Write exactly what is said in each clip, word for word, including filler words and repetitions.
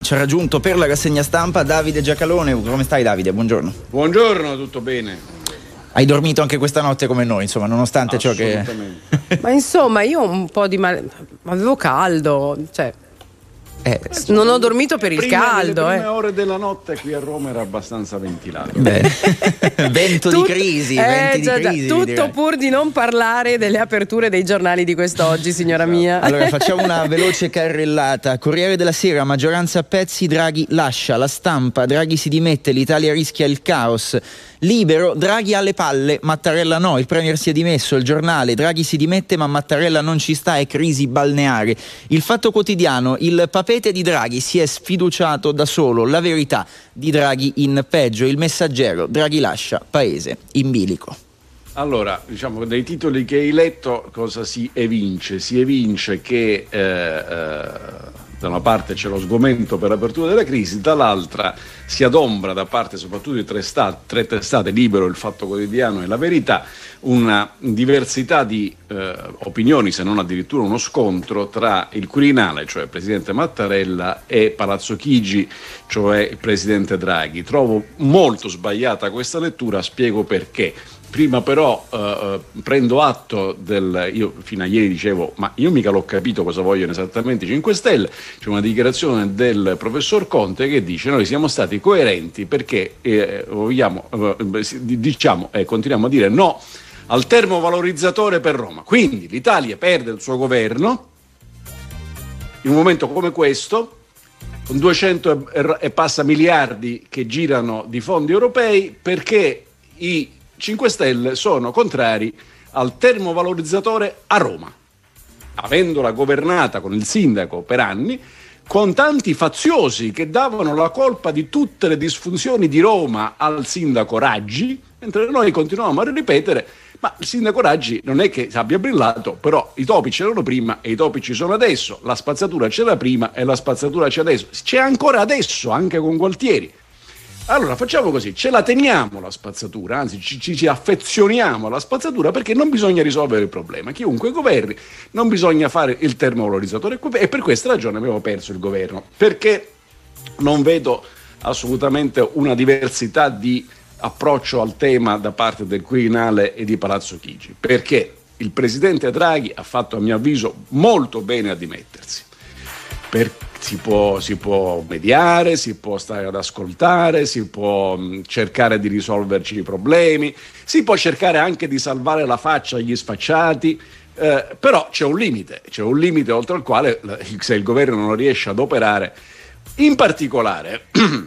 ci ha raggiunto per la rassegna stampa Davide Giacalone. Come stai, Davide? Buongiorno. Buongiorno, tutto bene. Hai dormito anche questa notte come noi, insomma, nonostante ciò che... Ma insomma, io un po' di male... avevo caldo, cioè... Eh, non ho dormito per il prima, caldo. Le prime eh. ore della notte qui a Roma era abbastanza ventilato. Beh, vento Tut- di crisi, eh, venti già, di già, crisi. tutto direi. pur di non parlare delle aperture dei giornali di quest'oggi, signora mia. Allora facciamo una veloce carrellata. Corriere della Sera, maggioranza a pezzi, Draghi lascia. La Stampa, Draghi si dimette, l'Italia rischia il caos. Libero, Draghi alle palle, Mattarella no, il premier si è dimesso. Il Giornale, Draghi si dimette ma Mattarella non ci sta, è crisi balneare. Il Fatto Quotidiano, il papete di Draghi si è sfiduciato da solo, la Verità, di Draghi in peggio. Il Messaggero, Draghi lascia, paese in bilico. Allora, diciamo, dai titoli che hai letto cosa si evince? Si evince che eh, eh, da una parte c'è lo sgomento per l'apertura della crisi, dall'altra si adombra da parte soprattutto di tre, stat- tre testate, Libero, Il Fatto Quotidiano e La Verità, una diversità di eh, opinioni, se non addirittura uno scontro tra il Quirinale, cioè il presidente Mattarella, e Palazzo Chigi, cioè il presidente Draghi. Trovo molto sbagliata questa lettura, spiego perché. Prima però eh, prendo atto del, io fino a ieri dicevo ma io mica l'ho capito cosa vogliono esattamente i cinque Stelle, c'è una dichiarazione del professor Conte che dice noi siamo stati coerenti perché eh, vogliamo, eh, diciamo e eh, continuiamo a dire no al termovalorizzatore per Roma, quindi l'Italia perde il suo governo in un momento come questo con duecento e passa miliardi che girano di fondi europei perché i cinque Stelle sono contrari al termovalorizzatore a Roma, avendola governata con il sindaco per anni, con tanti faziosi che davano la colpa di tutte le disfunzioni di Roma al sindaco Raggi, mentre noi continuavamo a ripetere ma il sindaco Raggi non è che abbia brillato, però i topi c'erano prima e i topi ci sono adesso, la spazzatura c'era prima e la spazzatura c'è adesso, c'è ancora adesso anche con Gualtieri. Allora facciamo così, ce la teniamo la spazzatura, anzi ci, ci, ci affezioniamo alla spazzatura perché non bisogna risolvere il problema. Chiunque governi non bisogna fare il termovalorizzatore e per questa ragione abbiamo perso il governo, perché non vedo assolutamente una diversità di approccio al tema da parte del Quirinale e di Palazzo Chigi, perché il presidente Draghi ha fatto a mio avviso molto bene a dimettersi. Per Si può, si può mediare, si può stare ad ascoltare, si può mh, cercare di risolverci i problemi, si può cercare anche di salvare la faccia agli sfacciati, eh, però c'è un limite, c'è un limite oltre il quale se il governo non riesce ad operare. In particolare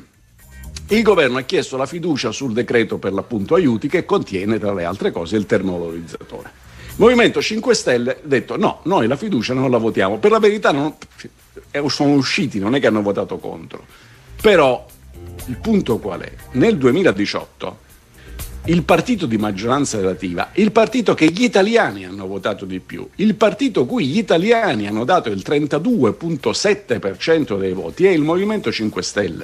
il governo ha chiesto la fiducia sul decreto per l'appunto aiuti che contiene tra le altre cose il termovalorizzatore. Il Movimento cinque Stelle ha detto no, noi la fiducia non la votiamo, per la verità non... sono usciti, non è che hanno votato contro, però il punto qual è? Nel duemiladiciotto il partito di maggioranza relativa, il partito che gli italiani hanno votato di più, il partito cui gli italiani hanno dato il trentadue virgola sette per cento dei voti è il Movimento cinque Stelle.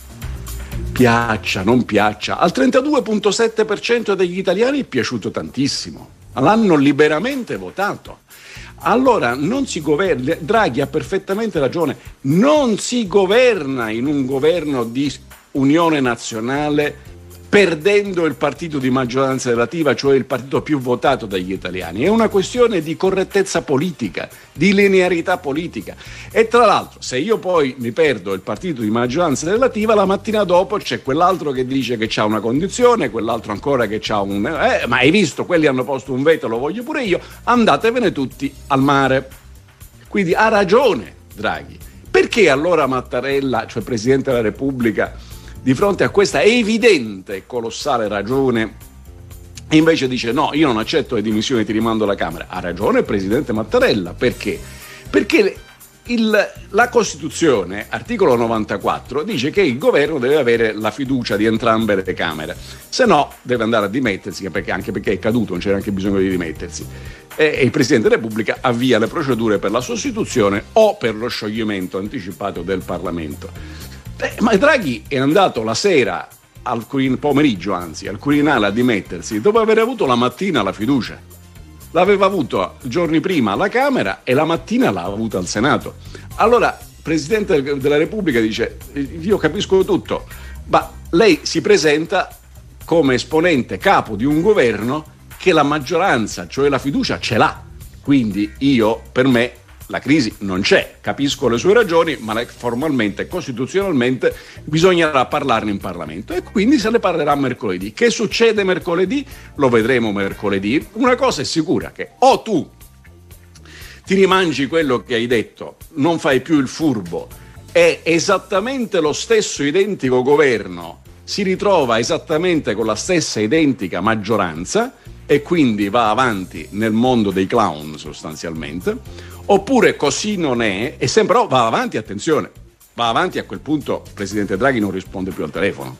Piaccia, non piaccia, al trentadue virgola sette per cento degli italiani è piaciuto tantissimo, l'hanno liberamente votato. Allora non si governa, Draghi ha perfettamente ragione, non si governa in un governo di unione nazionale perdendo il partito di maggioranza relativa, cioè il partito più votato dagli italiani. È una questione di correttezza politica, di linearità politica. E tra l'altro, se io poi mi perdo il partito di maggioranza relativa, la mattina dopo c'è quell'altro che dice che c'ha una condizione, quell'altro ancora che c'ha un... Eh, ma hai visto, quelli hanno posto un veto, lo voglio pure io, andatevene tutti al mare. Quindi ha ragione Draghi. Perché allora Mattarella, cioè Presidente della Repubblica, di fronte a questa evidente e colossale ragione invece dice no, io non accetto le dimissioni, ti rimando alla Camera? Ha ragione il presidente Mattarella. Perché? Perché il, la Costituzione, articolo novantaquattro, dice che il governo deve avere la fiducia di entrambe le Camere, se no deve andare a dimettersi, perché, anche perché è caduto, non c'era neanche bisogno di dimettersi, e, e il Presidente della Repubblica avvia le procedure per la sostituzione o per lo scioglimento anticipato del Parlamento. Eh, ma Draghi è andato la sera, al pomeriggio anzi, al Quirinale a dimettersi dopo aver avuto la mattina la fiducia. L'aveva avuto giorni prima alla Camera e la mattina l'ha avuta al Senato. Allora Presidente della Repubblica dice: io capisco tutto, ma lei si presenta come esponente capo di un governo che la maggioranza, cioè la fiducia, ce l'ha. Quindi io, per me, la crisi non c'è, capisco le sue ragioni, ma formalmente, costituzionalmente, bisognerà parlarne in Parlamento e quindi se ne parlerà mercoledì. Che succede mercoledì? Lo vedremo mercoledì. Una cosa è sicura, che o tu ti rimangi quello che hai detto, non fai più il furbo, è esattamente lo stesso identico governo, si ritrova esattamente con la stessa identica maggioranza e quindi va avanti nel mondo dei clown sostanzialmente, oppure così non è e sempre oh, va avanti, attenzione, va avanti a quel punto il Presidente Draghi non risponde più al telefono,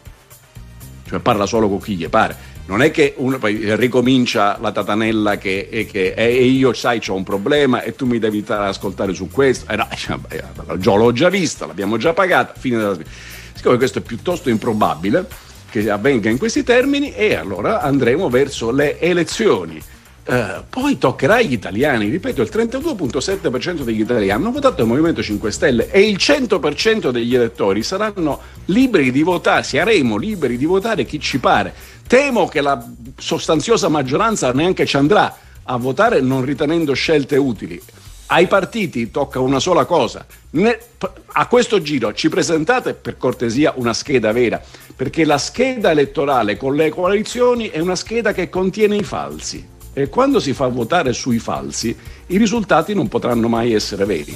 cioè parla solo con chi gli pare. Non è che uno, poi ricomincia la tatanella che, che e io sai c'ho un problema e tu mi devi ascoltare su questo, eh no, già l'ho già vista, l'abbiamo già pagata, fine della... Siccome questo è piuttosto improbabile che avvenga in questi termini, e allora andremo verso le elezioni. Uh, poi toccherà agli italiani, ripeto, il trentadue virgola sette per cento degli italiani hanno votato il Movimento cinque Stelle e il cento per cento degli elettori saranno liberi di votare, saremo liberi di votare chi ci pare. Temo che la sostanziosa maggioranza neanche ci andrà a votare non ritenendo scelte utili. Ai partiti tocca una sola cosa. Ne, a questo giro ci presentate per cortesia una scheda vera, perché la scheda elettorale con le coalizioni è una scheda che contiene i falsi. E quando si fa votare sui falsi, i risultati non potranno mai essere veri.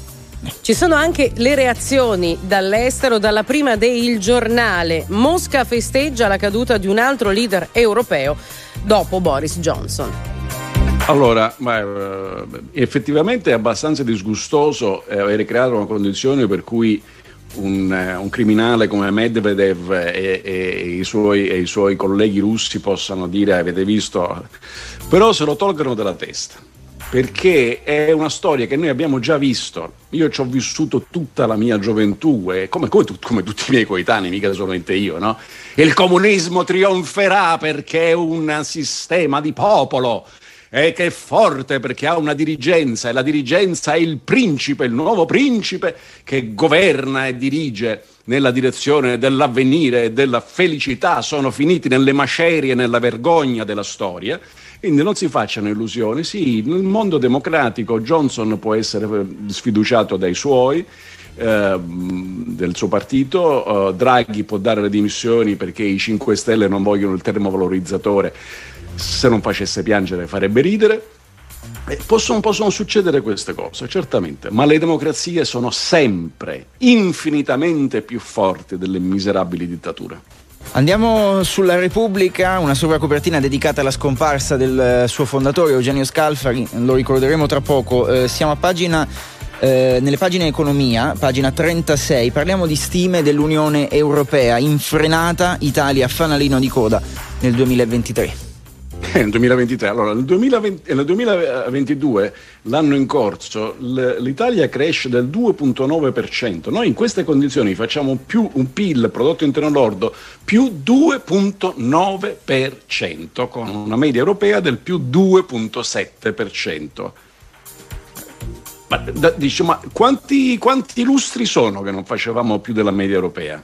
Ci sono anche le reazioni dall'estero, dalla prima de Il Giornale. Mosca festeggia la caduta di un altro leader europeo dopo Boris Johnson. Allora, ma, eh, effettivamente è abbastanza disgustoso eh, avere creato una condizione per cui un, eh, un criminale come Medvedev e, e, i suoi, e i suoi colleghi russi possano dire avete visto, però se lo tolgono dalla testa, perché è una storia che noi abbiamo già visto. Io ci ho vissuto tutta la mia gioventù e come, come, come tutti i miei coetanei, mica solamente io, no? Il comunismo trionferà perché è un sistema di popolo e che è forte perché ha una dirigenza, e la dirigenza è il principe, il nuovo principe che governa e dirige nella direzione dell'avvenire e della felicità. Sono finiti nelle macerie e nella vergogna della storia. Quindi non si facciano illusioni. Sì, nel mondo democratico Johnson può essere sfiduciato dai suoi, eh, del suo partito, eh, Draghi può dare le dimissioni perché i cinque Stelle non vogliono il termovalorizzatore. Se non facesse piangere farebbe ridere. Eh, possono, possono succedere queste cose, certamente, ma le democrazie sono sempre infinitamente più forti delle miserabili dittature. Andiamo sulla Repubblica, una sovracopertina dedicata alla scomparsa del suo fondatore Eugenio Scalfari, lo ricorderemo tra poco. Eh, siamo a pagina eh, nelle pagine economia, pagina trentasei, parliamo di stime dell'Unione Europea, infrenata, Italia fanalino di coda nel duemilaventitré. Nel duemilaventitré, allora nel, duemilaventi, nel duemilaventidue, l'anno in corso, l'Italia cresce del due virgola nove per cento. Noi in queste condizioni facciamo più un P I L, prodotto interno lordo, più due virgola nove per cento, con una media europea del più due virgola sette per cento. Ma, da, dice, ma quanti, quanti lustri sono che non facevamo più della media europea?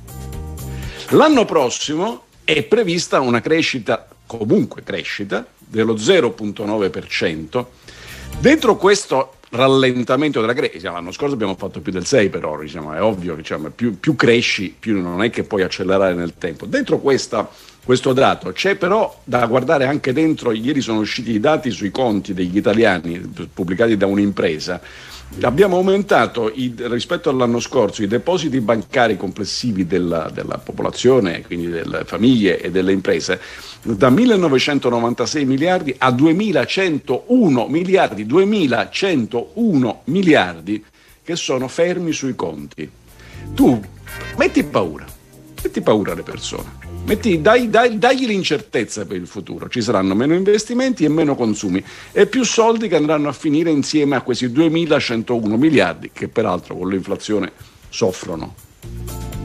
L'anno prossimo è prevista una crescita, comunque crescita, dello zero virgola nove per cento. Dentro questo rallentamento della crescita, l'anno scorso abbiamo fatto più del sei per ora, diciamo, è ovvio che diciamo, più, più cresci, più non è che puoi accelerare nel tempo. Dentro questa, questo dato c'è però da guardare anche dentro, ieri sono usciti i dati sui conti degli italiani pubblicati da un'impresa. Abbiamo aumentato i, rispetto all'anno scorso i depositi bancari complessivi della, della popolazione, quindi delle famiglie e delle imprese, da millenovecentonovantasei miliardi a duemilacentouno miliardi, duemilacentouno miliardi che sono fermi sui conti. Tu metti paura, metti paura alle persone. Metti, dai, dai, dagli l'incertezza per il futuro, ci saranno meno investimenti e meno consumi e più soldi che andranno a finire insieme a questi duemilacentouno miliardi che peraltro con l'inflazione soffrono.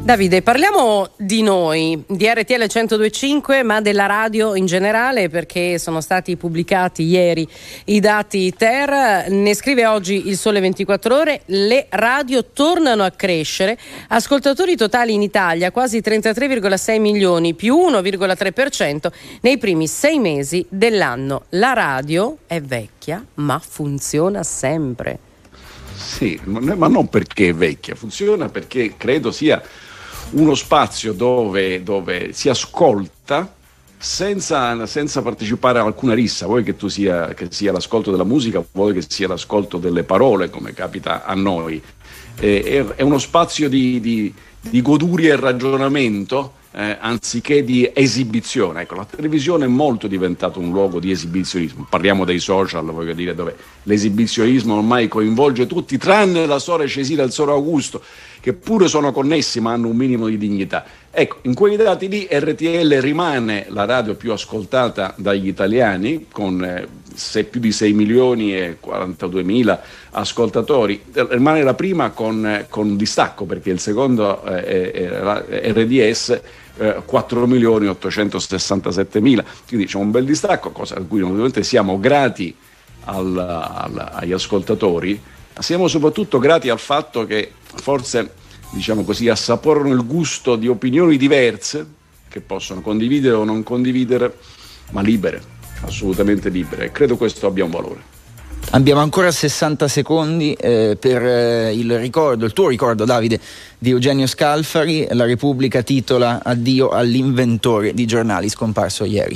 Davide, parliamo di noi, di R T L centodue e cinque, ma della radio in generale, perché sono stati pubblicati ieri i dati T E R. Ne scrive oggi il Sole ventiquattro Ore: le radio tornano a crescere, ascoltatori totali in Italia quasi trentatré virgola sei milioni, più uno virgola tre per cento nei primi sei mesi dell'anno. La radio è vecchia, ma funziona sempre. Sì, ma non perché è vecchia, funziona perché credo sia uno spazio dove, dove si ascolta senza, senza partecipare a alcuna rissa, vuoi che tu sia, che sia l'ascolto della musica, vuoi che sia l'ascolto delle parole, come capita a noi. È, è uno spazio di, di, di goduria e ragionamento, eh, anziché di esibizione. Ecco, la televisione è molto diventata un luogo di esibizionismo. Parliamo dei social, voglio dire, dove l'esibizionismo ormai coinvolge tutti, tranne la suora Cesira e il suor Augusto, che pure sono connessi ma hanno un minimo di dignità. Ecco, in quei dati lì R T L rimane la radio più ascoltata dagli italiani, con eh, se più di sei milioni e quarantaduemila ascoltatori. Rimane la prima con, eh, con distacco, perché il secondo eh, è R D S, eh, quattro milioni ottocentosessantasettemila. Quindi c'è un bel distacco, cosa a cui ovviamente siamo grati al, al, agli ascoltatori. Siamo soprattutto grati al fatto che forse, diciamo così, assaporano il gusto di opinioni diverse, che possono condividere o non condividere, ma libere, assolutamente libere. E credo questo abbia un valore. Abbiamo ancora sessanta secondi eh, per eh, il ricordo, il tuo ricordo, Davide, di Eugenio Scalfari. La Repubblica titola: addio all'inventore di giornali scomparso ieri.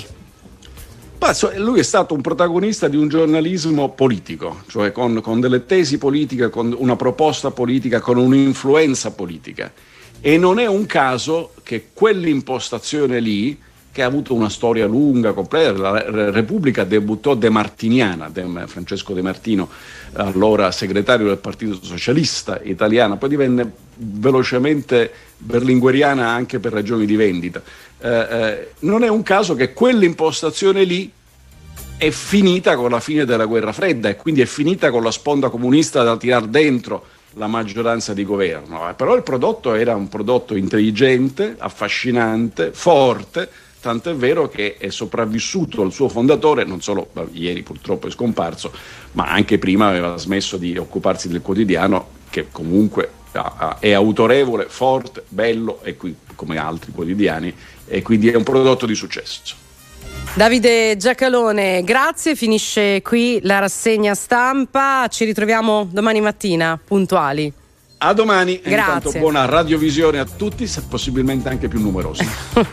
Lui è stato un protagonista di un giornalismo politico, cioè con, con delle tesi politiche, con una proposta politica, con un'influenza politica. E non è un caso che quell'impostazione lì, che ha avuto una storia lunga, completa, la Repubblica debuttò demartiniana, De, Francesco De Martino, allora segretario del Partito Socialista Italiano, poi divenne velocemente berlingueriana anche per ragioni di vendita. Eh, eh, non è un caso che quell'impostazione lì è finita con la fine della guerra fredda, e quindi è finita con la sponda comunista da tirar dentro la maggioranza di governo. Eh, però il prodotto era un prodotto intelligente, affascinante, forte, tant'è vero che è sopravvissuto il suo fondatore, non solo ieri purtroppo è scomparso, ma anche prima aveva smesso di occuparsi del quotidiano, che comunque è autorevole, forte, bello, e qui come altri quotidiani, e quindi è un prodotto di successo. Davide Giacalone, grazie, finisce qui la rassegna stampa, ci ritroviamo domani mattina puntuali. A domani. Grazie. Intanto buona radiovisione a tutti, se possibilmente anche più numerosi.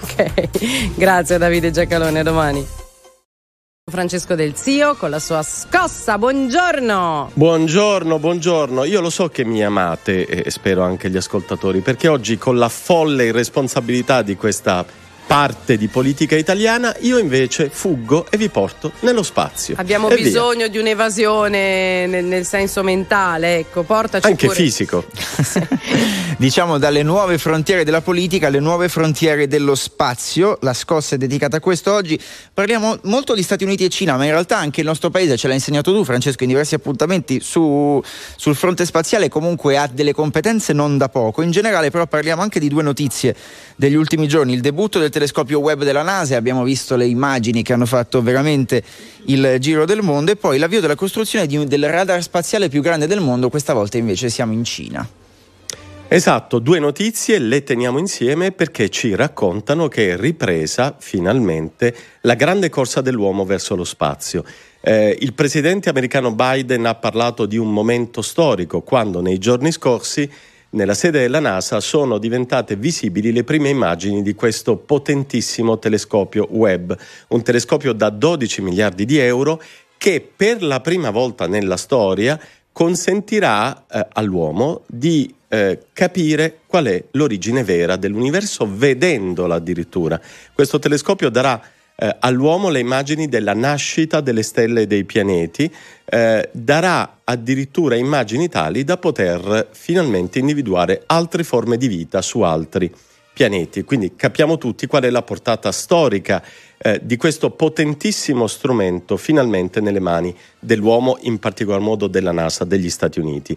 Ok, grazie Davide Giacalone, a domani. Francesco Del Zio con la sua scossa, buongiorno. Buongiorno, buongiorno. Io lo so che mi amate, e spero anche gli ascoltatori, perché oggi, con la folle irresponsabilità di questa parte di politica italiana, io invece fuggo e vi porto nello spazio. Abbiamo e bisogno via. di un'evasione nel, nel senso mentale, ecco, portaci anche pure. fisico. Diciamo dalle nuove frontiere della politica alle nuove frontiere dello spazio. La scossa è dedicata a questo oggi. Parliamo molto di Stati Uniti e Cina, ma in realtà anche il nostro paese, ce l'ha insegnato tu Francesco in diversi appuntamenti su, sul fronte spaziale, comunque ha delle competenze non da poco. In generale però parliamo anche di due notizie degli ultimi giorni: il debutto del telescopio Webb della NASA, abbiamo visto le immagini che hanno fatto veramente il giro del mondo, e poi l'avvio della costruzione di, del radar spaziale più grande del mondo. Questa volta invece siamo in Cina. Esatto, due notizie le teniamo insieme perché ci raccontano che è ripresa finalmente la grande corsa dell'uomo verso lo spazio. Eh, il presidente americano Biden ha parlato di un momento storico, quando nei giorni scorsi nella sede della NASA sono diventate visibili le prime immagini di questo potentissimo telescopio Webb, un telescopio da dodici miliardi di euro che per la prima volta nella storia consentirà eh, all'uomo di eh, capire qual è l'origine vera dell'universo, vedendola addirittura. Questo telescopio darà eh, all'uomo le immagini della nascita delle stelle e dei pianeti, eh, darà addirittura immagini tali da poter finalmente individuare altre forme di vita su altri pianeti. Quindi capiamo tutti qual è la portata storica eh, di questo potentissimo strumento finalmente nelle mani dell'uomo, in particolar modo della NASA degli Stati Uniti.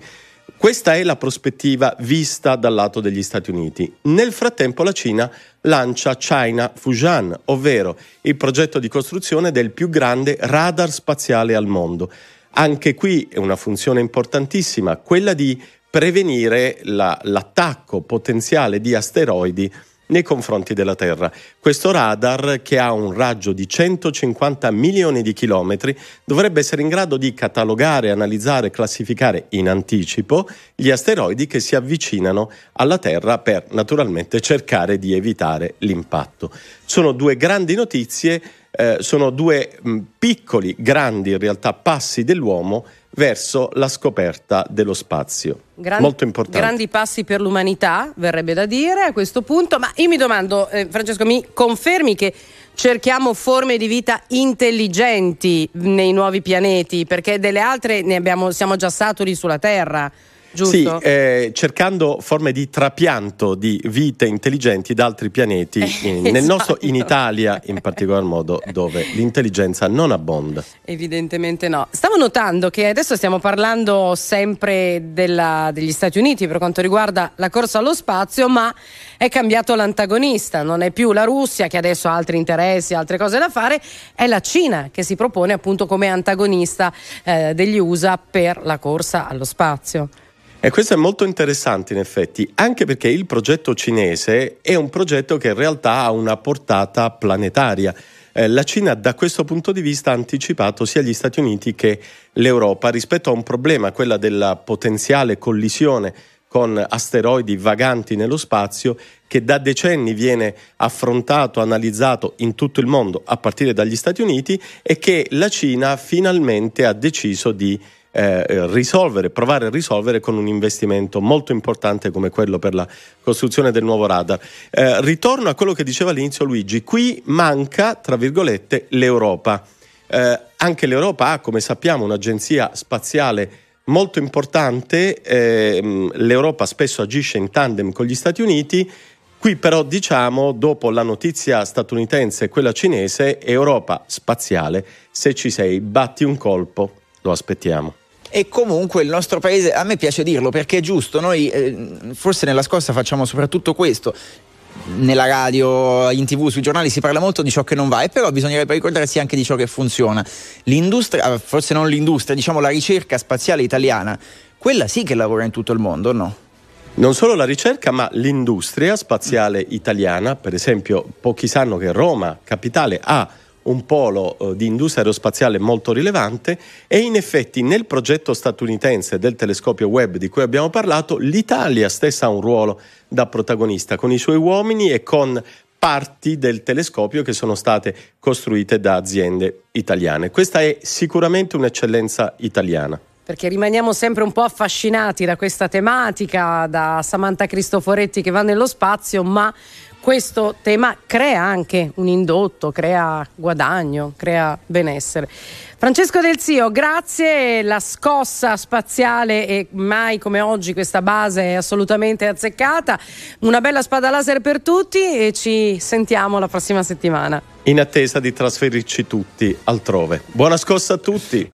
Questa è la prospettiva vista dal lato degli Stati Uniti. Nel frattempo la Cina lancia China Fujian, ovvero il progetto di costruzione del più grande radar spaziale al mondo. Anche qui è una funzione importantissima, quella di prevenire la, l'attacco potenziale di asteroidi nei confronti della Terra. Questo radar, che ha un raggio di centocinquanta milioni di chilometri, dovrebbe essere in grado di catalogare, analizzare, classificare in anticipo gli asteroidi che si avvicinano alla Terra per naturalmente cercare di evitare l'impatto. Sono due grandi notizie, eh, sono due mh, piccoli, grandi in realtà passi dell'uomo verso la scoperta dello spazio. Gran, Molto importante. Grandi passi per l'umanità, verrebbe da dire a questo punto, ma io mi domando, eh, Francesco, mi confermi che cerchiamo forme di vita intelligenti nei nuovi pianeti, perché delle altre ne abbiamo, siamo già saturi sulla Terra? Giusto? Sì, eh, cercando forme di trapianto di vite intelligenti da altri pianeti, eh, nel esatto. nostro, in Italia in particolar modo, dove l'intelligenza non abbonda. Evidentemente no. Stavo notando che adesso stiamo parlando sempre della, degli Stati Uniti per quanto riguarda la corsa allo spazio, ma è cambiato l'antagonista, non è più la Russia che adesso ha altri interessi, altre cose da fare, è la Cina che si propone appunto come antagonista eh, degli U S A per la corsa allo spazio. E questo è molto interessante in effetti, anche perché il progetto cinese è un progetto che in realtà ha una portata planetaria. Eh, la Cina da questo punto di vista ha anticipato sia gli Stati Uniti che l'Europa rispetto a un problema, quella della potenziale collisione con asteroidi vaganti nello spazio, che da decenni viene affrontato, analizzato in tutto il mondo a partire dagli Stati Uniti, e che la Cina finalmente ha deciso di Eh, risolvere, provare a risolvere con un investimento molto importante come quello per la costruzione del nuovo radar. Eh, ritorno a quello che diceva all'inizio Luigi, qui manca, tra virgolette, l'Europa. Eh, anche l'Europa ha, come sappiamo, un'agenzia spaziale molto importante, eh, l'Europa spesso agisce in tandem con gli Stati Uniti. Qui però diciamo, dopo la notizia statunitense e quella cinese, Europa spaziale, se ci sei, batti un colpo, lo aspettiamo. E comunque il nostro paese, a me piace dirlo perché è giusto, noi eh, forse nella scossa facciamo soprattutto questo, nella radio, in tv, sui giornali si parla molto di ciò che non va, e però bisognerebbe ricordarsi anche di ciò che funziona. L'industria, forse non l'industria, diciamo la ricerca spaziale italiana, quella sì che lavora in tutto il mondo, no? Non solo la ricerca, ma l'industria spaziale italiana. Per esempio, pochi sanno che Roma, capitale, ha un polo eh, di industria aerospaziale molto rilevante, e in effetti nel progetto statunitense del telescopio Webb di cui abbiamo parlato, l'Italia stessa ha un ruolo da protagonista con i suoi uomini e con parti del telescopio che sono state costruite da aziende italiane. Questa è sicuramente un'eccellenza italiana. Perché rimaniamo sempre un po' affascinati da questa tematica, da Samantha Cristoforetti che va nello spazio, ma questo tema crea anche un indotto, crea guadagno, crea benessere. Francesco Del Zio, grazie. La scossa spaziale, e mai come oggi questa base è assolutamente azzeccata. Una bella spada laser per tutti e ci sentiamo la prossima settimana. In attesa di trasferirci tutti altrove. Buona scossa a tutti.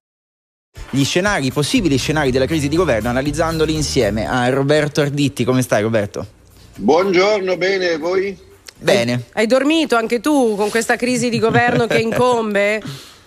Gli scenari, i possibili scenari della crisi di governo, analizzandoli insieme a Roberto Arditti. Come stai, Roberto? Buongiorno, bene, voi? Bene. Hai, hai dormito anche tu con questa crisi di governo che incombe?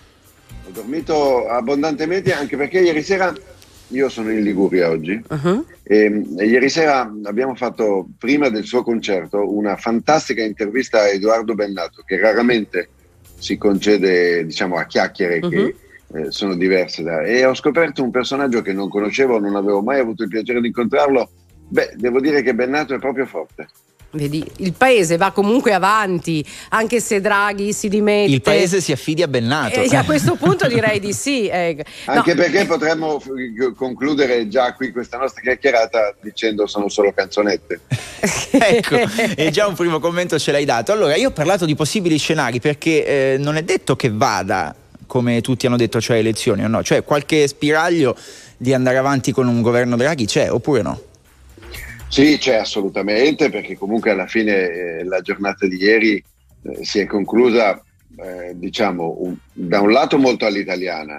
Ho dormito abbondantemente, anche perché ieri sera, io sono in Liguria oggi, uh-huh. e, e ieri sera abbiamo fatto, prima del suo concerto, una fantastica intervista a Edoardo Bennato, che raramente si concede, diciamo, a chiacchiere uh-huh. che eh, sono diverse da, e ho scoperto un personaggio che non conoscevo, non avevo mai avuto il piacere di incontrarlo. Beh, devo dire che Bennato è proprio forte. Vedi, il paese va comunque avanti, anche se Draghi si dimette. Il paese si affidi a Bennato. E a questo punto direi di sì. Eh. Anche no. perché potremmo f- concludere già qui questa nostra chiacchierata dicendo sono solo canzonette. Ecco, e già un primo commento ce l'hai dato. Allora, io ho parlato di possibili scenari perché eh, non è detto che vada come tutti hanno detto, cioè elezioni o no, cioè qualche spiraglio di andare avanti con un governo Draghi c'è oppure no? Sì, c'è assolutamente, perché comunque alla fine eh, la giornata di ieri eh, si è conclusa eh, diciamo un, da un lato molto all'italiana,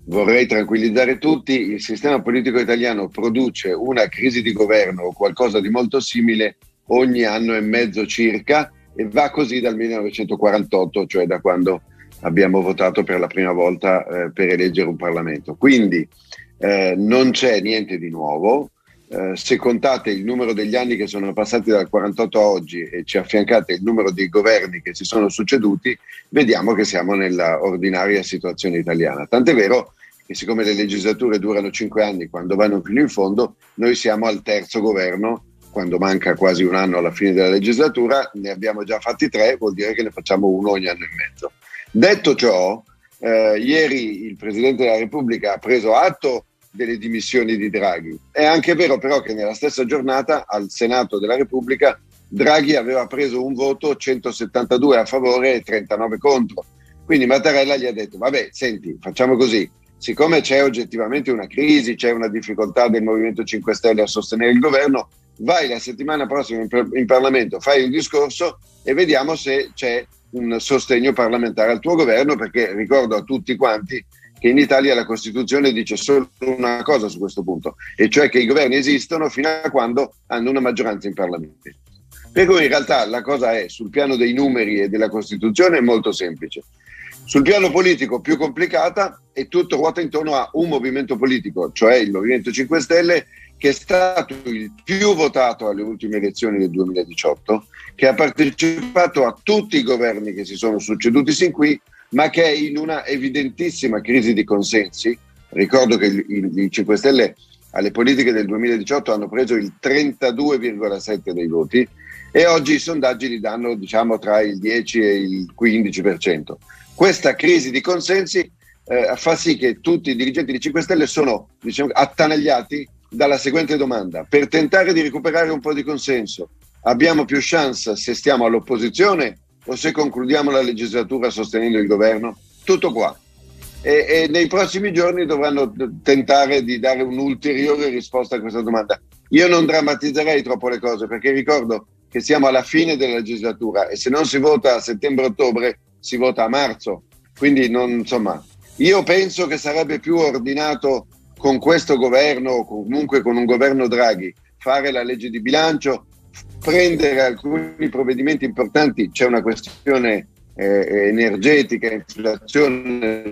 vorrei tranquillizzare tutti, il sistema politico italiano produce una crisi di governo o qualcosa di molto simile ogni anno e mezzo circa, e va così dal millenovecentoquarantotto, cioè da quando abbiamo votato per la prima volta eh, per eleggere un Parlamento. Quindi eh, non c'è niente di nuovo. Eh, se contate il numero degli anni che sono passati dal quarantotto a oggi e ci affiancate il numero di governi che si sono succeduti, vediamo che siamo nella ordinaria situazione italiana. Tant'è vero che siccome le legislature durano cinque anni quando vanno fino in fondo, noi siamo al terzo governo. Quando manca quasi un anno alla fine della legislatura, ne abbiamo già fatti tre, vuol dire che ne facciamo uno ogni anno e mezzo. Detto ciò, eh, ieri il Presidente della Repubblica ha preso atto delle dimissioni di Draghi. È anche vero però che nella stessa giornata al Senato della Repubblica Draghi aveva preso un voto, centosettantadue a favore e trentanove contro. Quindi Mattarella gli ha detto, vabbè, senti, facciamo così, siccome c'è oggettivamente una crisi, c'è una difficoltà del Movimento cinque Stelle a sostenere il governo, vai la settimana prossima in, in Parlamento, fai un discorso e vediamo se c'è un sostegno parlamentare al tuo governo, perché ricordo a tutti quanti che in Italia la Costituzione dice solo una cosa su questo punto, e cioè che i governi esistono fino a quando hanno una maggioranza in Parlamento. Per cui in realtà la cosa è, sul piano dei numeri e della Costituzione, è molto semplice. Sul piano politico più complicata, e tutto ruota intorno a un movimento politico, cioè il Movimento cinque Stelle, che è stato il più votato alle ultime elezioni del duemiladiciotto, che ha partecipato a tutti i governi che si sono succeduti sin qui, ma che è in una evidentissima crisi di consensi. Ricordo che i cinque Stelle alle politiche del duemiladiciotto hanno preso il trentadue virgola sette dei voti e oggi i sondaggi li danno, diciamo, tra il dieci e il quindici per cento. Questa crisi di consensi eh, fa sì che tutti i dirigenti di cinque Stelle sono, diciamo, attanagliati dalla seguente domanda: per tentare di recuperare un po' di consenso, abbiamo più chance se stiamo all'opposizione o se concludiamo la legislatura sostenendo il governo? Tutto qua. E, e nei prossimi giorni dovranno tentare di dare un'ulteriore risposta a questa domanda. Io non drammatizzerei troppo le cose, perché ricordo che siamo alla fine della legislatura e se non si vota a settembre-ottobre si vota a marzo. Quindi non, insomma, io penso che sarebbe più ordinato con questo governo, o comunque con un governo Draghi, fare la legge di bilancio, prendere alcuni provvedimenti importanti. C'è una questione eh, energetica, inflazione,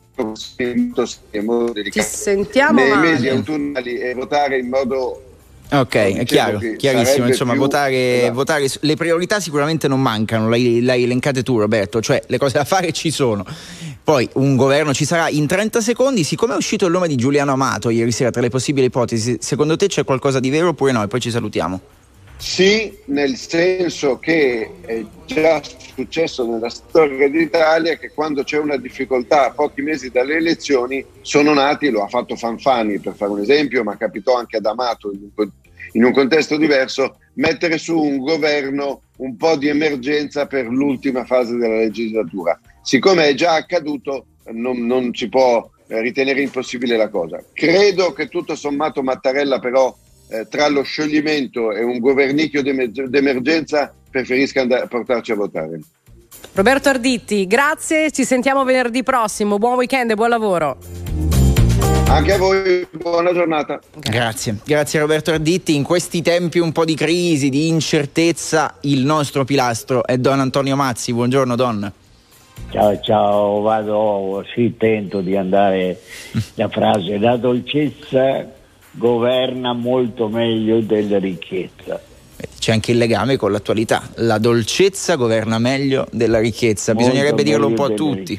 ci sentiamo nei male. mesi autunnali, e votare in modo... Ok, è chiaro, chiarissimo, insomma, più... votare, esatto. votare, le priorità sicuramente non mancano, l'hai, l'hai elencate tu, Roberto, cioè le cose da fare ci sono. Poi un governo ci sarà in trenta secondi. Siccome è uscito il nome di Giuliano Amato ieri sera tra le possibili ipotesi, secondo te c'è qualcosa di vero oppure no? E poi ci salutiamo. Sì, nel senso che è già successo nella storia d'Italia che quando c'è una difficoltà a pochi mesi dalle elezioni sono nati, lo ha fatto Fanfani per fare un esempio, ma capitò anche ad Amato in un, in un contesto diverso, mettere su un governo un po' di emergenza per l'ultima fase della legislatura. Siccome è già accaduto, non, non si può ritenere impossibile la cosa. Credo che tutto sommato Mattarella però Eh, tra lo scioglimento e un governicchio d'emer- d'emergenza preferisca andare a portarci a votare. Roberto Arditti, grazie, ci sentiamo venerdì prossimo, buon weekend e buon lavoro. Anche a voi, buona giornata. Grazie, grazie Roberto Arditti. In questi tempi un po' di crisi, di incertezza, il nostro pilastro è Don Antonio Mazzi. Buongiorno Don. Ciao ciao, vado, sì, tento di andare la frase, la dolcezza governa molto meglio della ricchezza. C'è anche il legame con l'attualità, la dolcezza governa meglio della ricchezza, Molto bisognerebbe dirlo un po' a tutti.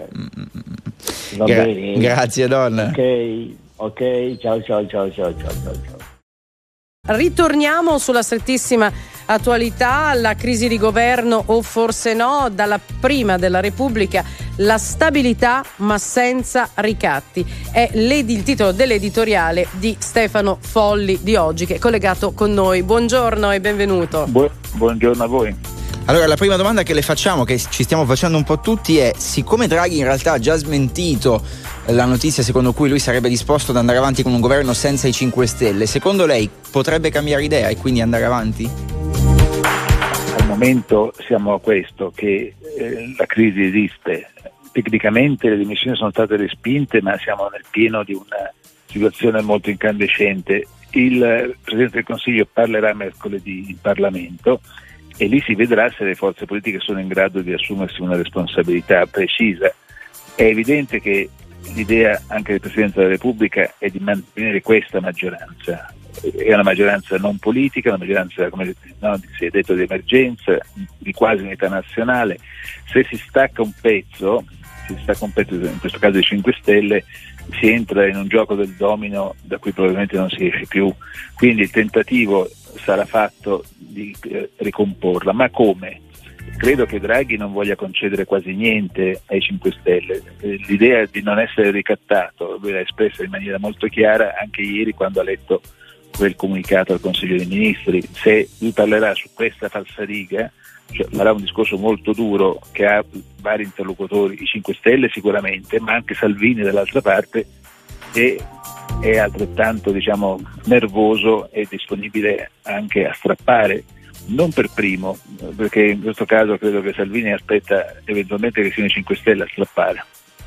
Va Gra- bene. Grazie Don. Ok, ok, ciao ciao ciao ciao ciao ciao. Ritorniamo sulla strettissima attualità, la crisi di governo o forse no, dalla prima della Repubblica, la stabilità ma senza ricatti. È il titolo dell'editoriale di Stefano Folli di oggi, che è collegato con noi. Buongiorno e benvenuto. Bu- buongiorno a voi. Allora, la prima domanda che le facciamo, che ci stiamo facendo un po' tutti, è: siccome Draghi in realtà ha già smentito la notizia secondo cui lui sarebbe disposto ad andare avanti con un governo senza i cinque Stelle, secondo lei potrebbe cambiare idea e quindi andare avanti? Al momento siamo a questo, che eh, la crisi esiste, tecnicamente le dimissioni sono state respinte, ma siamo nel pieno di una situazione molto incandescente. Il Presidente del Consiglio parlerà mercoledì in Parlamento e lì si vedrà se le forze politiche sono in grado di assumersi una responsabilità precisa. È evidente che l'idea anche del Presidente della Repubblica è di mantenere questa maggioranza. È una maggioranza non politica, una maggioranza, come no, si è detto, di emergenza, di quasi unità nazionale. Se si stacca un pezzo, si stacca un pezzo, in questo caso i cinque Stelle, si entra in un gioco del domino da cui probabilmente non si esce più. Quindi il tentativo sarà fatto di eh, ricomporla, ma come? Credo che Draghi non voglia concedere quasi niente ai cinque Stelle. L'idea di non essere ricattato lui l'ha espressa in maniera molto chiara anche ieri quando ha letto quel comunicato al Consiglio dei Ministri. Se lui parlerà su questa falsariga, cioè farà un discorso molto duro che ha vari interlocutori, i cinque Stelle sicuramente, ma anche Salvini dall'altra parte, e è altrettanto, diciamo, nervoso e disponibile anche a strappare, non per primo, perché in questo caso credo che Salvini aspetta eventualmente che siano i cinque Stelle a strappare.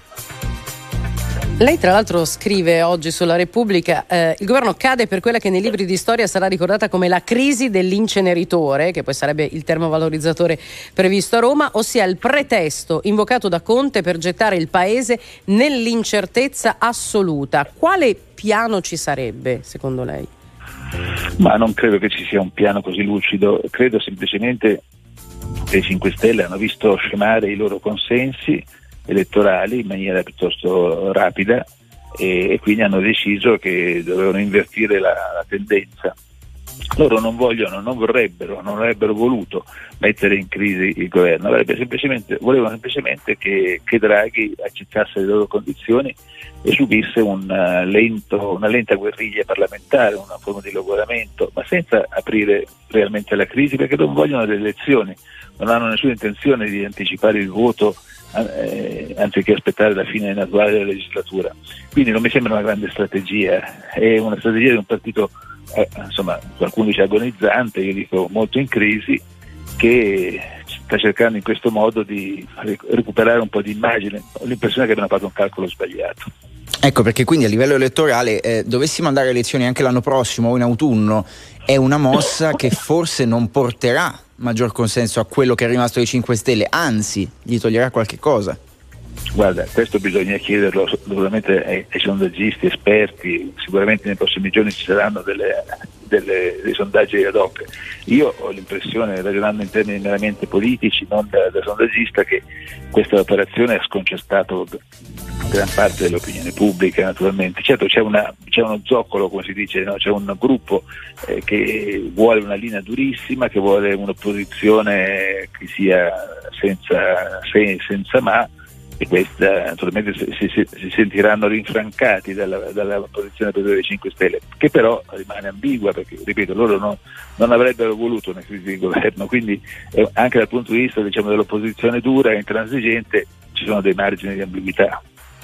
Lei tra l'altro scrive oggi sulla Repubblica eh, il governo cade per quella che nei libri di storia sarà ricordata come la crisi dell'inceneritore, che poi sarebbe il termovalorizzatore previsto a Roma, ossia il pretesto invocato da Conte per gettare il paese nell'incertezza assoluta. Quale piano ci sarebbe secondo lei? Ma non credo che ci sia un piano così lucido, credo semplicemente che i cinque Stelle hanno visto scemare i loro consensi elettorali in maniera piuttosto rapida e, e quindi hanno deciso che dovevano invertire la, la tendenza. Loro non vogliono, non vorrebbero, non avrebbero voluto mettere in crisi il governo, avrebbe semplicemente, volevano semplicemente che, che Draghi accettasse le loro condizioni e subisse un lento, una lenta guerriglia parlamentare, una forma di logoramento, ma senza aprire realmente la crisi, perché non vogliono le elezioni, non hanno nessuna intenzione di anticipare il voto eh, anziché aspettare la fine naturale della legislatura. Quindi non mi sembra una grande strategia, è una strategia di un partito eh, insomma, qualcuno dice agonizzante, io dico molto in crisi, che sta cercando in questo modo di recuperare un po' di immagine. Ho l'impressione che abbiano fatto un calcolo sbagliato. Ecco perché quindi a livello elettorale eh, dovessimo andare a elezioni anche l'anno prossimo o in autunno, è una mossa che forse non porterà maggior consenso a quello che è rimasto ai cinque Stelle, anzi gli toglierà qualche cosa. Guarda, questo bisogna chiederlo assolutamente ai, ai sondaggisti esperti, sicuramente nei prossimi giorni ci saranno delle, delle, dei sondaggi ad hoc. Io ho l'impressione, ragionando in termini meramente politici, non da, da sondaggista, che questa operazione ha sconcertato gran parte dell'opinione pubblica, naturalmente. Certo c'è, una, c'è uno zoccolo, come si dice, no? C'è un gruppo eh, che vuole una linea durissima, che vuole un'opposizione che sia senza se, senza ma, e questa naturalmente si, si, si sentiranno rinfrancati dalla, dalla posizione dei cinque Stelle, che però rimane ambigua, perché ripeto, loro no, non avrebbero voluto una crisi di governo, quindi eh, anche dal punto di vista, diciamo, dell'opposizione dura e intransigente ci sono dei margini di ambiguità.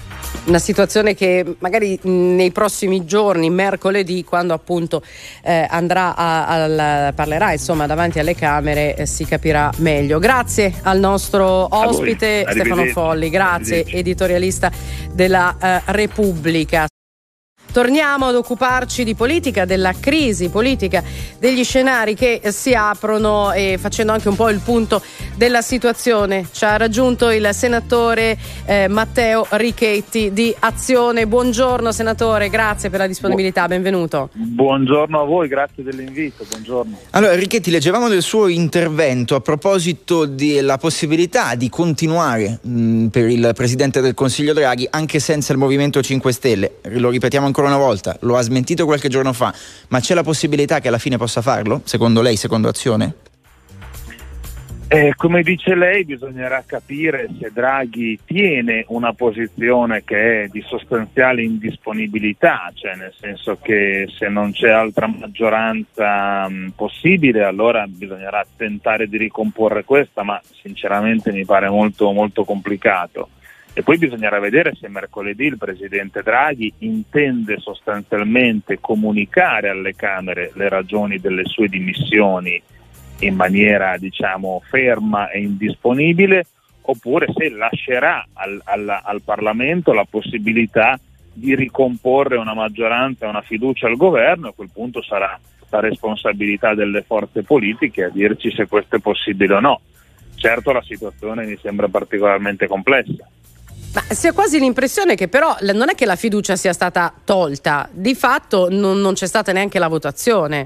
Una situazione che magari nei prossimi giorni, mercoledì, quando appunto eh, andrà a, a, parlerà insomma davanti alle Camere, eh, si capirà meglio. Grazie al nostro ospite Stefano Folli, grazie, editorialista della eh, Repubblica. Torniamo ad occuparci di politica, della crisi politica, degli scenari che si aprono, e facendo anche un po' il punto della situazione. Ci ha raggiunto il senatore eh, Matteo Richetti di Azione. Buongiorno senatore, grazie per la disponibilità, benvenuto. Buongiorno a voi, grazie dell'invito, buongiorno. Allora Richetti, leggevamo del suo intervento a proposito della possibilità di continuare mh, per il Presidente del Consiglio Draghi anche senza il Movimento cinque Stelle. Lo ripetiamo ancora una volta, lo ha smentito qualche giorno fa, ma c'è la possibilità che alla fine possa farlo? Secondo lei, secondo Azione? Eh, come dice lei, bisognerà capire se Draghi tiene una posizione che è di sostanziale indisponibilità, cioè nel senso che se non c'è altra maggioranza mh, possibile, allora bisognerà tentare di ricomporre questa, ma sinceramente mi pare molto, molto complicato. E poi bisognerà vedere se mercoledì il presidente Draghi intende sostanzialmente comunicare alle Camere le ragioni delle sue dimissioni in maniera, diciamo, ferma e indisponibile, oppure se lascerà al, al, al Parlamento la possibilità di ricomporre una maggioranza e una fiducia al governo. A quel punto sarà la responsabilità delle forze politiche a dirci se questo è possibile o no. Certo, la situazione mi sembra particolarmente complessa. Ma si ha quasi l'impressione che però non è che la fiducia sia stata tolta, di fatto non, non c'è stata neanche la votazione.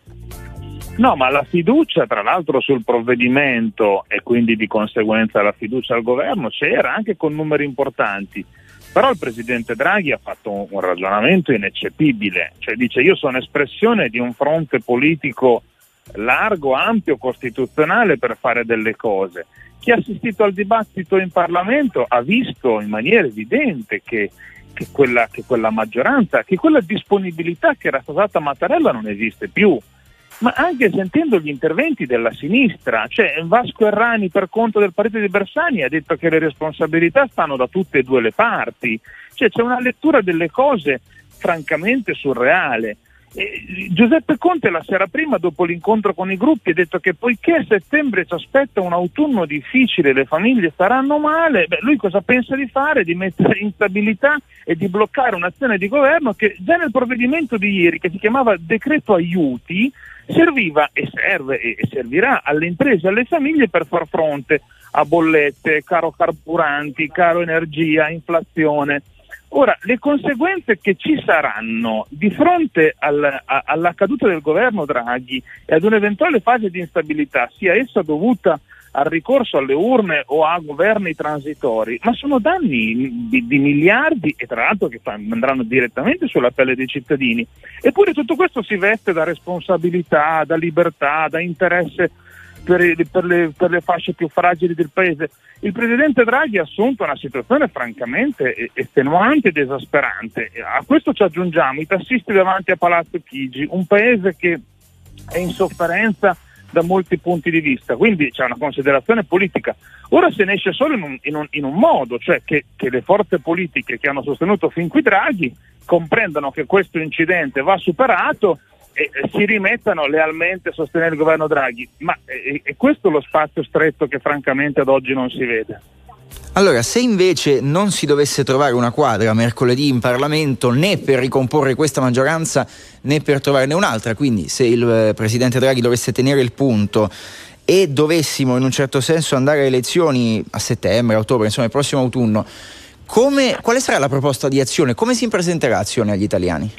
No, ma la fiducia, tra l'altro, sul provvedimento e quindi di conseguenza la fiducia al governo c'era anche con numeri importanti. Però il presidente Draghi ha fatto un, un ragionamento ineccepibile, cioè dice: io sono espressione di un fronte politico largo, ampio, costituzionale per fare delle cose. Chi ha assistito al dibattito in Parlamento ha visto in maniera evidente che, che, quella, che quella maggioranza, che quella disponibilità che era stata data a Mattarella non esiste più. Ma anche sentendo gli interventi della sinistra, cioè Vasco Errani per conto del partito di Bersani ha detto che le responsabilità stanno da tutte e due le parti, cioè c'è una lettura delle cose francamente surreale. Eh, Giuseppe Conte la sera prima, dopo l'incontro con i gruppi, ha detto che poiché a settembre ci aspetta un autunno difficile, le famiglie staranno male, beh, lui cosa pensa di fare? Di mettere instabilità e di bloccare un'azione di governo che già nel provvedimento di ieri, che si chiamava decreto aiuti, serviva e serve e servirà alle imprese e alle famiglie per far fronte a bollette, caro carburanti, caro energia, inflazione. Ora, le conseguenze che ci saranno di fronte al, a, alla caduta del governo Draghi e ad un'eventuale fase di instabilità, sia essa dovuta al ricorso alle urne o a governi transitori, ma sono danni di, di miliardi e tra l'altro che andranno direttamente sulla pelle dei cittadini. Eppure tutto questo si veste da responsabilità, da libertà, da interesse per, per, le, per le fasce più fragili del paese. Il presidente Draghi ha assunto una situazione francamente estenuante ed esasperante. A questo ci aggiungiamo i tassisti davanti a Palazzo Chigi, un paese che è in sofferenza da molti punti di vista, quindi c'è una considerazione politica. Ora se ne esce solo in un, in un, in un modo, cioè che, che le forze politiche che hanno sostenuto fin qui Draghi comprendano che questo incidente va superato e, e si rimettano lealmente a sostenere il governo Draghi, ma è, è questo lo spazio stretto che francamente ad oggi non si vede. Allora, se invece non si dovesse trovare una quadra mercoledì in Parlamento né per ricomporre questa maggioranza né per trovarne un'altra, quindi se il eh, presidente Draghi dovesse tenere il punto e dovessimo in un certo senso andare a elezioni a settembre, a ottobre, insomma il prossimo autunno, come, quale sarà la proposta di azione? Come si presenterà azione agli italiani?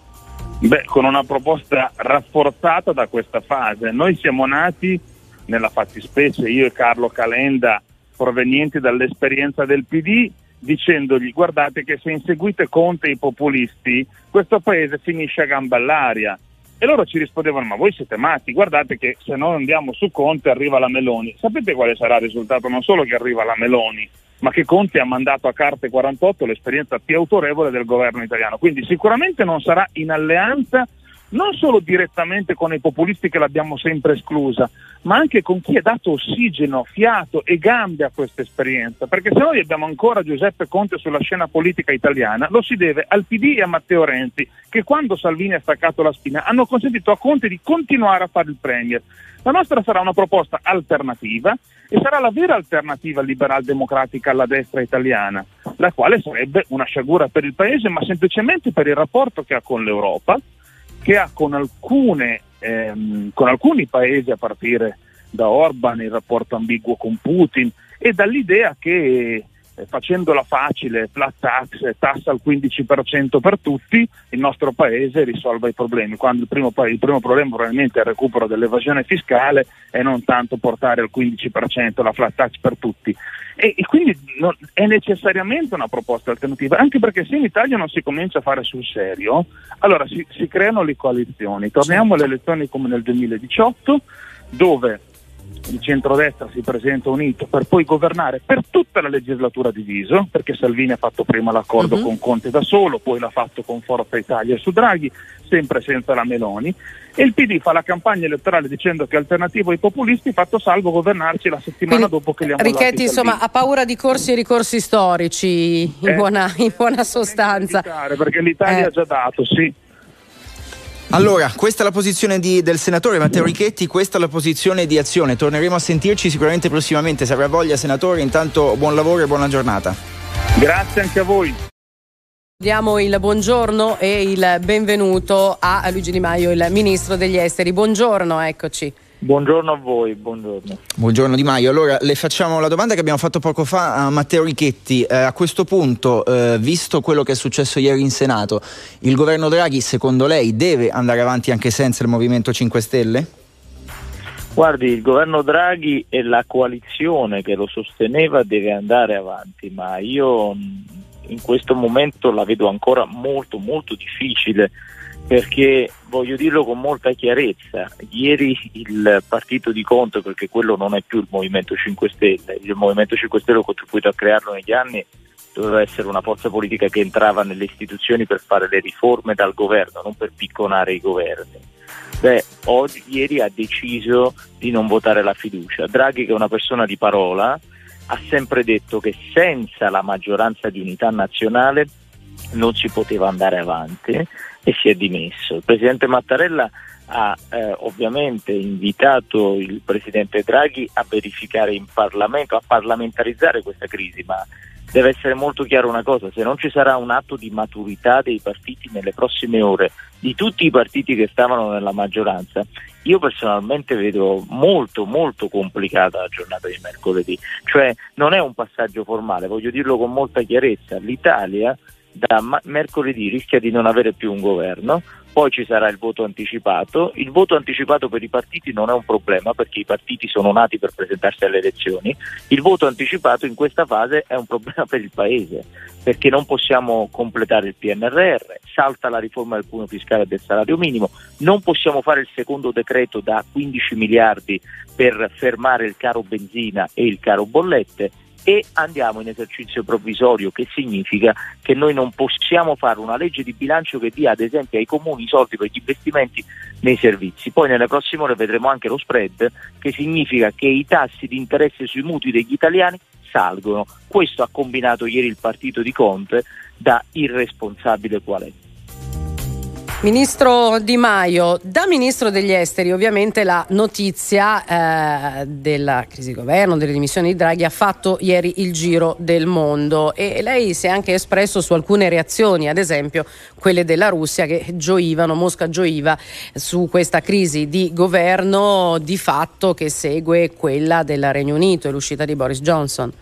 Beh, con una proposta rafforzata da questa fase. Noi siamo nati, nella fattispecie io e Carlo Calenda, provenienti dall'esperienza del P D, dicendogli: guardate che se inseguite Conte e i populisti questo paese finisce a gamba all'aria. E loro ci rispondevano: ma voi siete matti, guardate che se noi andiamo su Conte arriva la Meloni. Sapete quale sarà il risultato? Non solo che arriva la Meloni, ma che Conte ha mandato a carte quarantotto l'esperienza più autorevole del governo italiano. Quindi sicuramente non sarà in alleanza non solo direttamente con i populisti, che l'abbiamo sempre esclusa, ma anche con chi ha dato ossigeno, fiato e gambe a questa esperienza, perché se noi abbiamo ancora Giuseppe Conte sulla scena politica italiana lo si deve al P D e a Matteo Renzi, che quando Salvini ha staccato la spina hanno consentito a Conte di continuare a fare il premier. La nostra sarà una proposta alternativa e sarà la vera alternativa liberal-democratica alla destra italiana, la quale sarebbe una sciagura per il paese, ma semplicemente per il rapporto che ha con l'Europa, che ha con alcune ehm, con alcuni paesi, a partire da Orban, il rapporto ambiguo con Putin, e dall'idea che eh, facendola facile, flat tax, tassa al quindici per cento per tutti, il nostro paese risolva i problemi, quando il primo, il primo problema probabilmente è il recupero dell'evasione fiscale e non tanto portare al quindici per cento la flat tax per tutti. E, e quindi non, è necessariamente una proposta alternativa, anche perché se in Italia non si comincia a fare sul serio, allora si, si creano le coalizioni. Torniamo alle elezioni come nel duemiladiciotto, dove il centrodestra si presenta unito per poi governare per tutta la legislatura diviso, perché Salvini ha fatto prima l'accordo uh-huh. con Conte da solo, poi l'ha fatto con Forza Italia e su Draghi, sempre senza la Meloni, e il P D fa la campagna elettorale dicendo che è alternativo ai populisti, fatto salvo governarci la settimana Quindi, dopo che li ha mollati Richetti, insomma, ha paura di corsi e ricorsi storici, in, eh, buona, in buona sostanza. Perché l'Italia eh. ha già dato, sì. Allora, questa è la posizione di, del senatore Matteo Richetti, questa è la posizione di Azione. Torneremo a sentirci sicuramente prossimamente, se avrà voglia, senatore. Intanto buon lavoro e buona giornata. Grazie anche a voi. Diamo il buongiorno e il benvenuto a Luigi Di Maio, il ministro degli esteri. Buongiorno, eccoci. Buongiorno a voi, buongiorno. Buongiorno Di Maio. Allora, le facciamo la domanda che abbiamo fatto poco fa a Matteo Richetti. Eh, a questo punto, eh, visto quello che è successo ieri in Senato, il governo Draghi, secondo lei, deve andare avanti anche senza il Movimento cinque Stelle? Guardi, il governo Draghi e la coalizione che lo sosteneva deve andare avanti, ma io in questo momento la vedo ancora molto molto difficile, perché voglio dirlo con molta chiarezza, ieri il partito di Conte, perché quello non è più il Movimento cinque Stelle, il Movimento cinque Stelle ho contribuito a crearlo negli anni, doveva essere una forza politica che entrava nelle istituzioni per fare le riforme dal governo, non per picconare i governi. Beh, oggi, ieri ha deciso di non votare la fiducia. Draghi, che è una persona di parola, ha sempre detto che senza la maggioranza di unità nazionale non si poteva andare avanti e si è dimesso. Il presidente Mattarella ha eh, ovviamente invitato il presidente Draghi a verificare in Parlamento, a parlamentarizzare questa crisi, ma deve essere molto chiaro una cosa: se non ci sarà un atto di maturità dei partiti nelle prossime ore, di tutti i partiti che stavano nella maggioranza, io personalmente vedo molto molto complicata la giornata di mercoledì. Cioè non è un passaggio formale, voglio dirlo con molta chiarezza, l'Italia da ma- mercoledì rischia di non avere più un governo, poi ci sarà il voto anticipato. Il voto anticipato per i partiti non è un problema, perché i partiti sono nati per presentarsi alle elezioni. Il voto anticipato in questa fase è un problema per il Paese, perché non possiamo completare il P N R R, salta la riforma del cuneo fiscale e del salario minimo, non possiamo fare il secondo decreto da quindici miliardi per fermare il caro benzina e il caro bollette, e andiamo in esercizio provvisorio, che significa che noi non possiamo fare una legge di bilancio che dia ad esempio ai comuni i soldi per gli investimenti nei servizi. Poi nelle prossime ore vedremo anche lo spread, che significa che i tassi di interesse sui mutui degli italiani salgono. Questo ha combinato ieri il partito di Conte, da irresponsabile qual è. Ministro Di Maio, da Ministro degli Esteri ovviamente la notizia eh, della crisi di governo, delle dimissioni di Draghi ha fatto ieri il giro del mondo, e lei si è anche espresso su alcune reazioni, ad esempio quelle della Russia, che gioivano, Mosca gioiva su questa crisi di governo di fatto che segue quella del Regno Unito e l'uscita di Boris Johnson.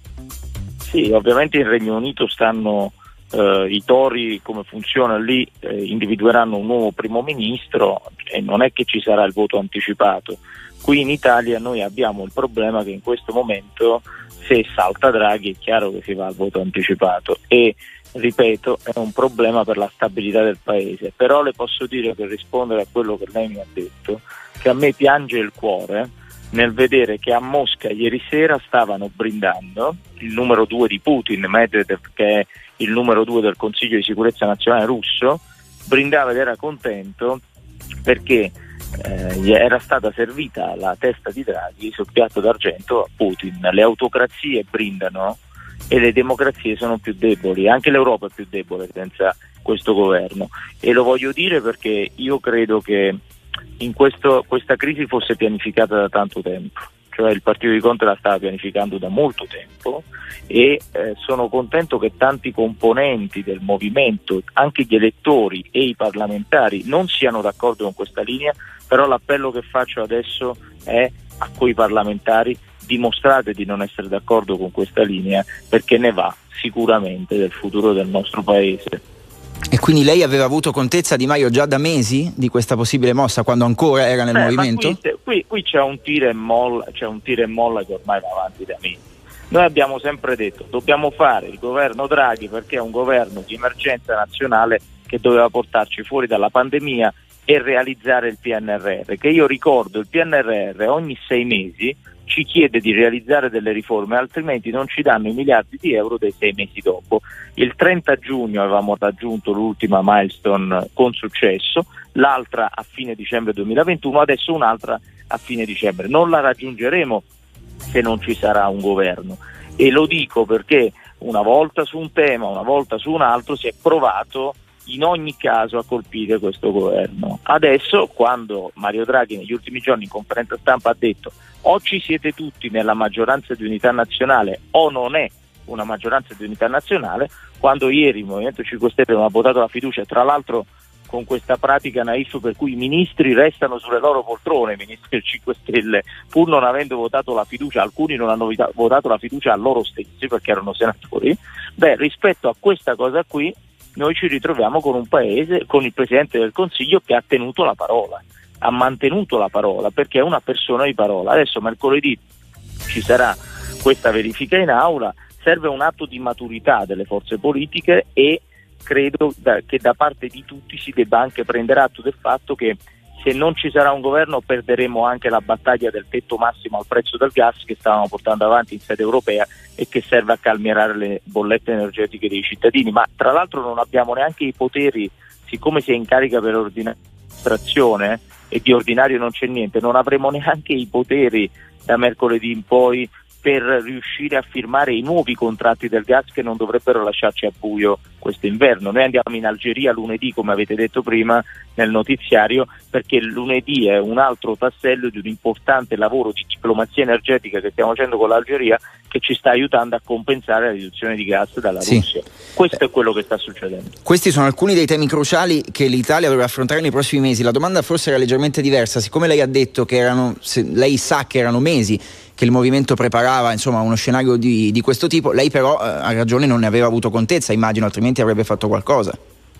Sì, ovviamente in Regno Unito stanno Uh, i tori, come funziona lì, eh, individueranno un nuovo primo ministro e non è che ci sarà il voto anticipato. Qui in Italia noi abbiamo il problema che in questo momento, se salta Draghi, è chiaro che si va al voto anticipato, e ripeto, è un problema per la stabilità del Paese. Però le posso dire, per rispondere a quello che lei mi ha detto, che a me piange il cuore nel vedere che a Mosca ieri sera stavano brindando il numero due di Putin, Medvedev, che è il numero due del Consiglio di sicurezza nazionale russo, brindava ed era contento perché eh, era stata servita la testa di Draghi sul piatto d'argento a Putin. Le autocrazie brindano e le democrazie sono più deboli, anche l'Europa è più debole senza questo governo, e lo voglio dire perché io credo che in questo, questa crisi fosse pianificata da tanto tempo. Cioè il partito di Conte la stava pianificando da molto tempo, e eh, sono contento che tanti componenti del movimento, anche gli elettori e i parlamentari, non siano d'accordo con questa linea. Però l'appello che faccio adesso è a quei parlamentari: dimostrate di non essere d'accordo con questa linea, perché ne va sicuramente del futuro del nostro Paese. E quindi lei aveva avuto contezza, Di Maio, già da mesi di questa possibile mossa, quando ancora era nel eh, movimento? Ma qui, qui, qui c'è un tira e molla, c'è un tira e molla che ormai va avanti da mesi. Noi abbiamo sempre detto: dobbiamo fare il governo Draghi perché è un governo di emergenza nazionale che doveva portarci fuori dalla pandemia e realizzare il P N R R, che io ricordo, il P N R R ogni sei mesi ci chiede di realizzare delle riforme, altrimenti non ci danno i miliardi di euro dei sei mesi dopo. Il trenta giugno avevamo raggiunto l'ultima milestone con successo, l'altra a fine dicembre duemilaventuno, adesso un'altra a fine dicembre. Non la raggiungeremo se non ci sarà un governo, e lo dico perché una volta su un tema, una volta su un altro si è provato in ogni caso a colpire questo governo. Adesso, quando Mario Draghi negli ultimi giorni in conferenza stampa ha detto o ci siete tutti nella maggioranza di unità nazionale o non è una maggioranza di unità nazionale, quando ieri il Movimento cinque Stelle non ha votato la fiducia, tra l'altro con questa pratica naif per cui i ministri restano sulle loro poltrone, i ministri del cinque Stelle, pur non avendo votato la fiducia, alcuni non hanno vita- votato la fiducia a loro stessi perché erano senatori, beh, rispetto a questa cosa qui noi ci ritroviamo con un paese, con il Presidente del Consiglio che ha tenuto la parola, ha mantenuto la parola perché è una persona di parola. Adesso mercoledì ci sarà questa verifica in aula, serve un atto di maturità delle forze politiche e credo da, che da parte di tutti si debba anche prendere atto del fatto che se non ci sarà un governo perderemo anche la battaglia del tetto massimo al prezzo del gas che stavamo portando avanti in sede europea e che serve a calmierare le bollette energetiche dei cittadini, ma tra l'altro non abbiamo neanche i poteri, siccome si è in carica per l'ordinazione e di ordinario non c'è niente, non avremo neanche i poteri da mercoledì in poi per riuscire a firmare i nuovi contratti del gas che non dovrebbero lasciarci a buio questo inverno. Noi andiamo in Algeria lunedì, come avete detto prima nel notiziario, perché lunedì è un altro tassello di un importante lavoro di diplomazia energetica che stiamo facendo con l'Algeria, che ci sta aiutando a compensare la riduzione di gas dalla sì. Russia. Questo è quello che sta succedendo. Questi sono alcuni dei temi cruciali che l'Italia dovrà affrontare nei prossimi mesi. La domanda forse era leggermente diversa, siccome lei ha detto che erano, se, lei sa che erano mesi che il movimento preparava insomma uno scenario di, di questo tipo, lei però eh, ha ragione, non ne aveva avuto contezza, immagino, altrimenti avrebbe fatto qualcosa.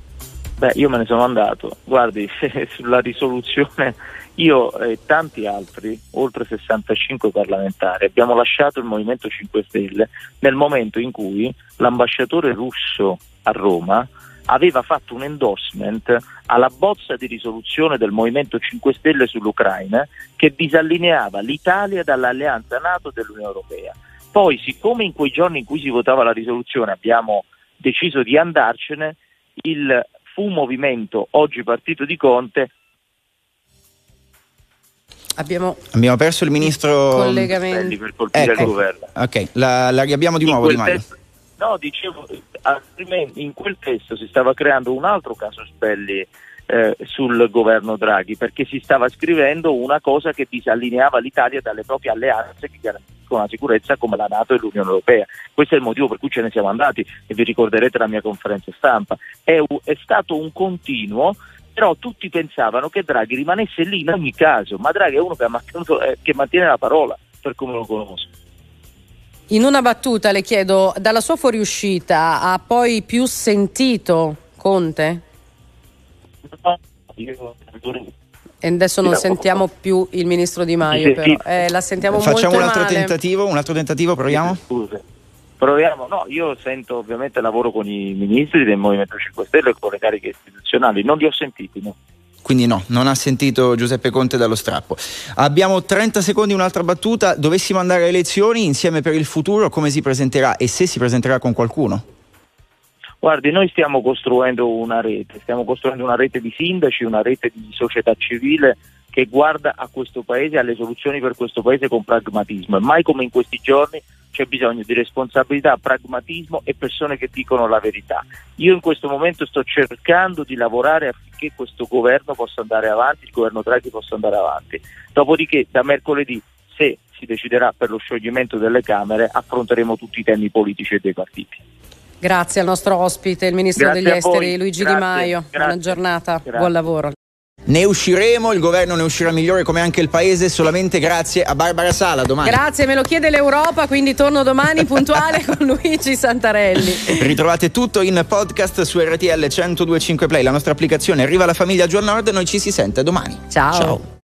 Beh, io me ne sono andato, guardi, sulla risoluzione io e tanti altri, oltre sessantacinque parlamentari, abbiamo lasciato il Movimento cinque Stelle nel momento in cui l'ambasciatore russo a Roma aveva fatto un endorsement alla bozza di risoluzione del Movimento cinque Stelle sull'Ucraina che disallineava l'Italia dall'alleanza NATO dell'Unione Europea. Poi, siccome in quei giorni in cui si votava la risoluzione abbiamo deciso di andarcene, il fu un movimento, oggi partito di Conte. Abbiamo, abbiamo perso il ministro collegamento per colpire ecco. il governo. Ok, la, la riabbiamo di in nuovo Di Maio. Testo, no, dicevo, altrimenti in quel testo si stava creando un altro casus belli eh, sul governo Draghi, perché si stava scrivendo una cosa che disallineava l'Italia dalle proprie alleanze che garantiscono la sicurezza come la NATO e l'Unione Europea. Questo è il motivo per cui ce ne siamo andati e vi ricorderete la mia conferenza stampa. È, è stato un continuo, però tutti pensavano che Draghi rimanesse lì in ogni caso, ma Draghi è uno che, ha mantenuto, eh, che mantiene la parola, per come lo conosco. In una battuta le chiedo, dalla sua fuoriuscita ha poi più sentito Conte? No, io... E adesso non sentiamo più il ministro Di Maio, però eh, la sentiamo Facciamo molto un altro male. tentativo, un altro tentativo, proviamo? Scuse. Proviamo, no, io sento ovviamente lavoro con i ministri del Movimento cinque Stelle e con le cariche istituzionali, non li ho sentiti, no. Quindi no, non ha sentito Giuseppe Conte dallo strappo. Abbiamo trenta secondi, un'altra battuta. Dovessimo andare a elezioni, Insieme per il Futuro come si presenterà e se si presenterà con qualcuno? Guardi, noi stiamo costruendo una rete, stiamo costruendo una rete di sindaci, una rete di società civile che guarda a questo paese, alle soluzioni per questo paese con pragmatismo, e mai come in questi giorni c'è bisogno di responsabilità, pragmatismo e persone che dicono la verità. Io in questo momento sto cercando di lavorare affinché questo governo possa andare avanti, il governo Draghi possa andare avanti. Dopodiché da mercoledì, se si deciderà per lo scioglimento delle Camere, affronteremo tutti i temi politici e dei partiti. Grazie al nostro ospite, il ministro Grazie degli a Esteri voi. Luigi Grazie. Di Maio. Grazie. Buona giornata, Grazie. buon lavoro. Ne usciremo, il governo ne uscirà migliore come anche il paese, solamente grazie a Barbara Sala. Domani. Grazie, me lo chiede l'Europa, quindi torno domani puntuale con Luigi Santarelli. Ritrovate tutto in podcast su R T L centodue e cinque Play, la nostra applicazione. Arriva la famiglia Giornord, noi ci si sente domani. Ciao. Ciao.